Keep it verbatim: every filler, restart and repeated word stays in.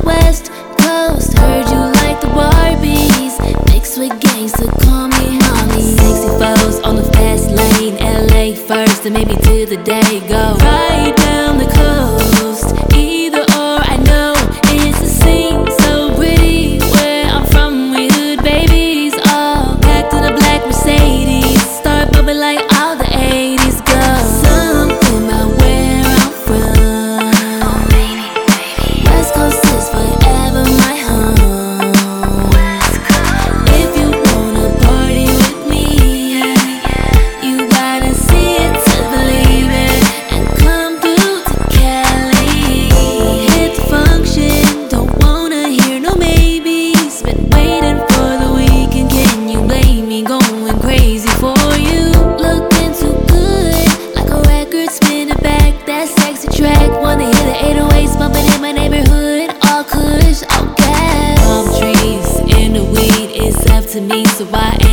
West Coast. Heard you like the Barbies, mixed with gangsta, call me mommy. Sexy foes on the fast lane, L A first and maybe till the day go. Right down the coast, either or I know it's a scene so pretty. Where I'm from, we hood babies, all packed in a black Mercedes. Start bumping like all the eighties go. Something about where I'm from, oh baby, baby. West Coast is forever my home. West Coast. If you wanna party with me, you gotta see it to believe it, and come through to Cali. Hit the function, don't wanna hear no maybes. Been waiting for the weekend, can you blame me? Going crazy for you. Looking too good, like a record spinning back that sexy track. Wanna hear the eight oh eights bumping in my neighborhood. All kush, all gas. Palm trees in the weed, it's up to me, so I